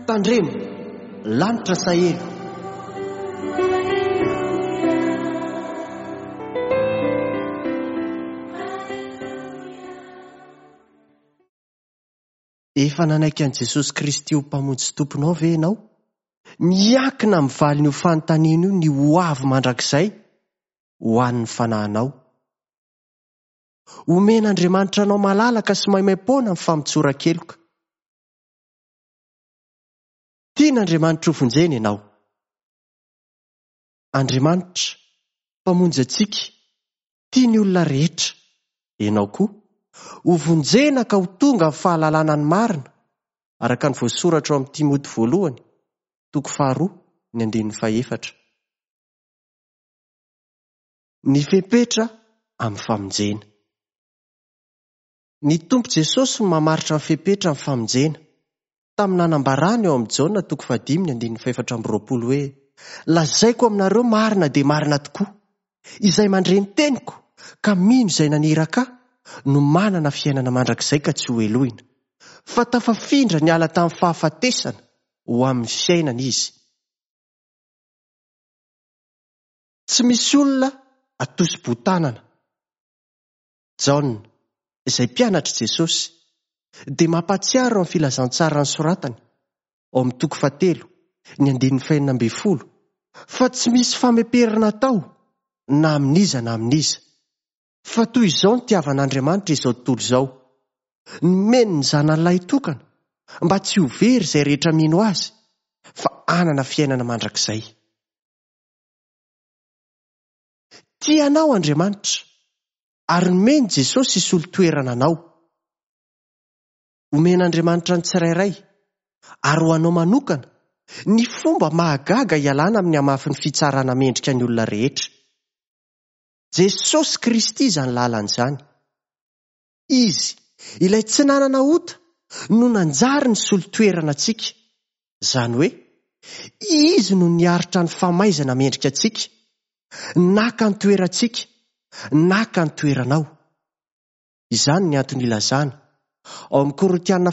tandremo lanitra sahelo. Efa nanaiky an' Jesosy Kristy ho mpamonjy tomponao ve ianao? Miankina amin'ny valin'io fanontaniana io ny hoavy mandrakizay ho an'ny fanahinao. Omen'Andriamanitra anao malalaka sy maimaim-poana amin'ny famitsoran-keloka. Tian'Andriamanitra ho vonjena ianao. Andriamanitra, mpamonjy antsika, tiany olona rehetra. Ianao koa, ho vonjena ka ho tonga amin'ny fahalalana ny marina, araka ny voasoratra ao amin'ny Timoty 1:2-4. Ny fepetra amin'ny famonjena. Ny Tompo Jesosy no mamaritra ny fepetra amin'ny famonjena. Tamin'ny nanambarany eo amin'ny Jaona 5:4 hoe: lazaiko aminareo marina dia marina tokoa, izay mandre ny teniko ka mino izay naniraka no manana fiainana mandrakizay ka tsy ho elohina, fa tafafindra ny ala tamin'ny fahafatesana ho amin'ny fiainana izy. Tsy misy olona atosi-botanana. Jaona, izay mpianatra Jesosy, dia mampatsiaro amin'ny filazantsara ny soratany ao amin'ny 7:5, fa tsy misy famemperana tao na amin'iza na amin'iza. Fa toy izao ny tiavan'Andriamanitra izao tontolo izao, nomeny ny zanan'ilay tokana mba tsy ho very izay rehetra mino azy, fa anana fiainana mandrakizay. Tianao Andriamanitra, ary nomeny Jesosy hisolo toerana anao. Omen'Andriamanitra ny tsirairay, ary ho anao manokana, ny fomba mahagaga hialana amin'ny hamafin'ny fitsarana mendrika ny olona rehetra. Jesosy Kristy izany lalan'izany. Izy, ilay tsy nanana ota, no nanjary ny solo-toerana antsika. Izany hoe, izy no niaritra ny famaizana mendrika antsika, naka ny toerantsika, naka ny toeranao. Izany ny antony ilazana ao amin'ny Korintiana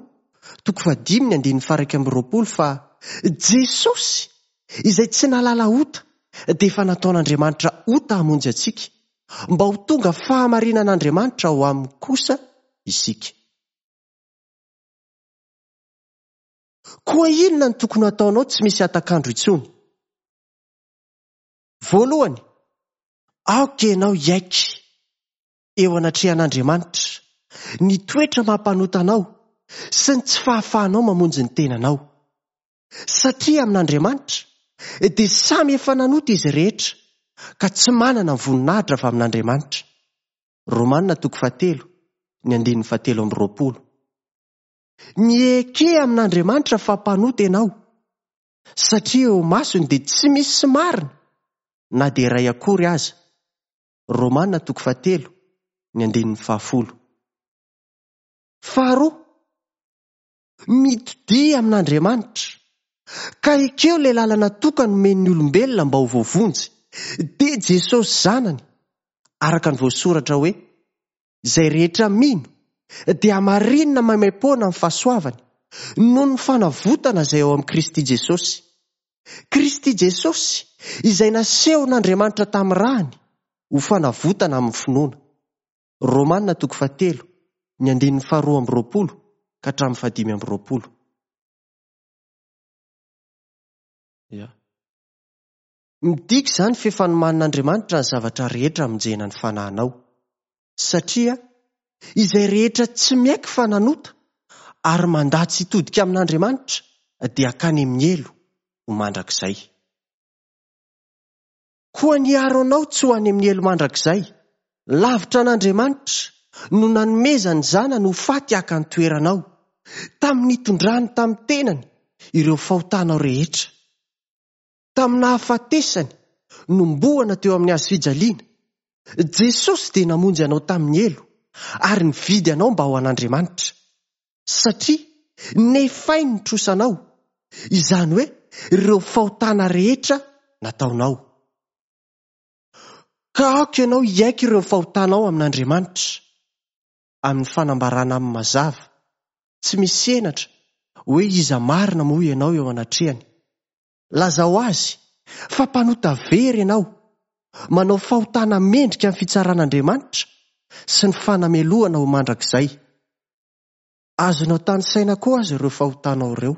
2:5-2 fa Jesosy, izay tsy nalala ota, dia efa nataon'Andriamanitra ota hamonjy antsika, mba ho tonga fahamarinan'Andriamanitra ho aminy kosa isika. Koa inona ny tokony ataonao tsy misy atakandro intsony? Voalohany, aoka ianao iaiky eo anatrehan'Andriamanitra ny toetra mampanota-nao sy ny tsy fahafahanao mamonjy ny tenanao. Satria amin'Andriamanitra dia samy efa nanota izy rehetra, ka tsy manana voninahitra fa amin'Andriamanitra. Romanina 7:17. Mieke amin'Andriamanitra fa mpanota ianao, satria eo masony dia tsy misy sy marina, na dia iray akory aza. Romanina 7:10. Faharoa, mitodia amin'Andriamanitra, ka ekeo ilay lalana tokana nomen'ny olombelona mba ho voavonjy, dia Jesosy zanany, araka ny voasoratra hoe: izay rehetra mino dia hamarinina maimaim-poana amin'ny fahasoavany noho ny fanavotana izay ao amin'ny Kristy Jesosy. Kristy Jesosy, izay nasehon'Andriamanitra tamin'ny rahany, ho fanavotana amin'ny finoana. Romanina 7:12-15. Midika izany fefanomanin'Andriamanitra ny zavatra rehetra hamonjena ny fanahinao. Satria izay rehetra tsy miaiky fa nanota ary mandatsy hitodika amin'Andriamanitra dia hakany amin'ny elo ho mandrakizay. Koa niaro anao tsy ho any amin'ny elo mandrakizay, lavitra an'Andriamanitra no nanomezany zanany ho faty haka ny toeranao, tamin'ny itondrany tamin'ny tenany ireo fahotanao rehetra. Tamin'ny hahafatesany nombohana teo amin'ny hazo fijaliana, Jesosy dia namonjy anao tamin'ny elo ary nividy anao mba ho an'Andriamanitra, satria nefainy ny trosanao, izany hoe ireo fahotana rehetra nataonao. Ka aoka ianao iaiky ireo fahotanao amin'Andriamanitra, amin'ny fanambarana amin'ny mazava, tsy misy senatra hoe iza marina moa ianao eo anatrehany. Lazao azy fa mpanota very ianao, manao fahotana mendrika amin'ny fitsaran'Andriamanitra sy ny fanamelohana ho mandrakizay. Azonao tany saina koa azy ireo fahotanao ireo.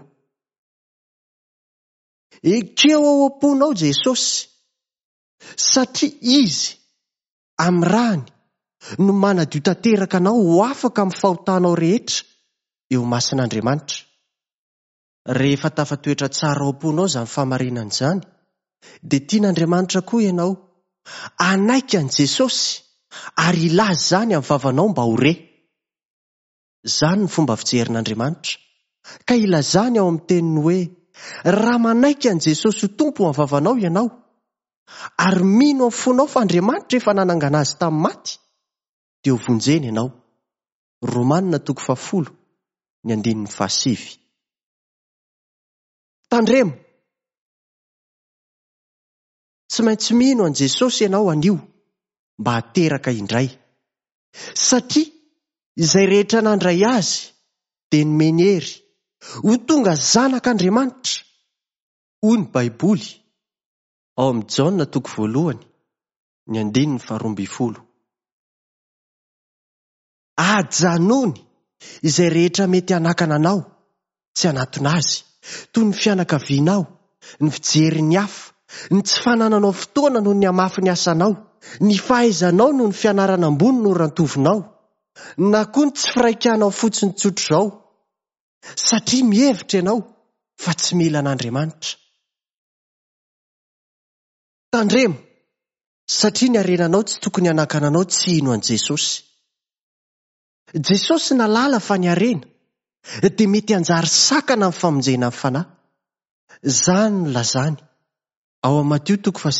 Ekeo ao am-ponao Jesosy, satria izy amin'ny rahany no manadio tanteraka anao ho afaka amin'ny fahotanao rehetra eo masin'Andriamanitra. Rehefa tafatoetra tsara ao am-ponao izany famarinana izany, dia tian'Andriamanitra koa ianao anaiky an'i Jesosy ary ilaza izany amin'ny vavanao mba ho re. Izany ny fomba fijerin'Andriamanitra, ka ilazany ao amin'ny teniny hoe raha manaiky an'i Jesosy ho tompo amin'ny vavanao ianao, ary mino amin'ny fonao fa Andriamanitra efa nanangana azy tamin'ny maty, dia ho vonjeny ianao. Romanina 10:7. Tandremo, tsy maintsy mino an'i Jesosy ianao anio mba hateraka indray, satria izay rehetra nandray azy dia nomeny hery ho tonga zanak'Andriamanitra, hoy ny Baiboly ao amin'ny Jaona 1:12. Ajanony izay rehetra mety hanakana anao tsy hanatona azy, toy ny fianakavianao, ny fijery ny hafa, ny tsy fanananao fotoana noho ny hamafy ny asanao, ny fahaizanao noho ny fianarana ambony no rantovinao, na koa ny tsy firaikanao fotsiny tsotro izao, satria mihevitra ianao fa tsy mila an'Andriamanitra. Tandremo, satria ny harenanao tsy tokony hanakana anao tsy ino an'i Jesosy. Jesosy nalala fa ny harena dia mety hanjary sakana amin'ny famonjena amin'ny fanahy. Izany no lazany ao amin'ny Mateo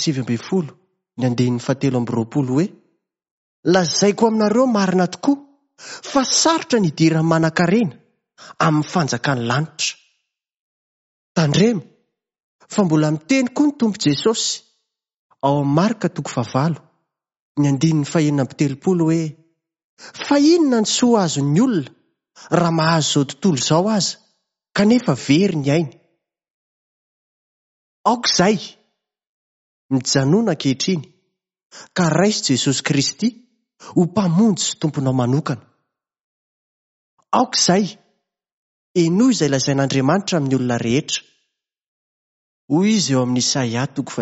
7:17 hoe lazaiko aminareo marina tokoa fa sarotra ny idiran'ny manan-karena amin'ny fanjakany lanitra. Tandremo, fa mbola miteny koa ny Tompo Jesosy ao amin'ny Marka 9:17 hoe fa inona ny soa azon'ny olona raha mahazo izao tontolo izao aza kanefa very ny ainy. Aoka izay mijanona ankehitriny ka raiso Jesosy Kristy ho mpamonjy sy tomponao manokana. Aoka izay enoy izay lazain'Andriamanitra amin'ny olona rehetra. Hoy izy eo amin'ny Isaia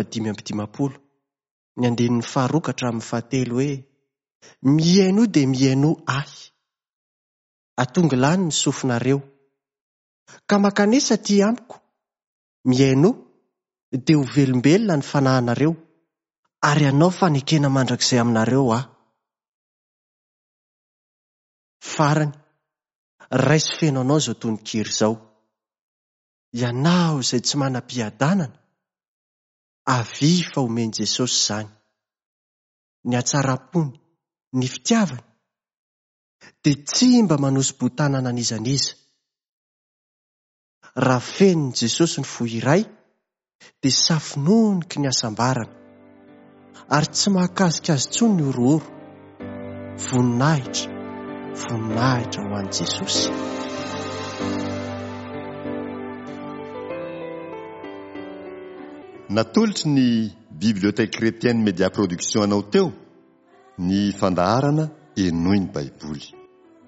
5:5 hoe mihaino dia mihaino ahy, atonga lany ny sofinareo, ka makanesa aty amiko, mihaino dia ho velombelona ny fanahinareo, ary anao fanekena mandrakizay aminareo aho. Farany, raiso feno anao izao tononkira izao. Ianao izay tsy manam-piadanana, avy fa omeny Jesosy izany. Ny hatsara-pony, ny fitiavany, dia tsy mba manosy-botanana an'izaniza. Raha fenon Jesosy ny fo iray, dia safinoniky ny hasambarana, ary tsy mahakasika azy intsony ny orooro. Voninahitra, voninahitra ho an'i Jesosy. Natolotry ny Bibliothèque Chrétienne Média Production anao teo ny fandaharana enoy ny Baiboly.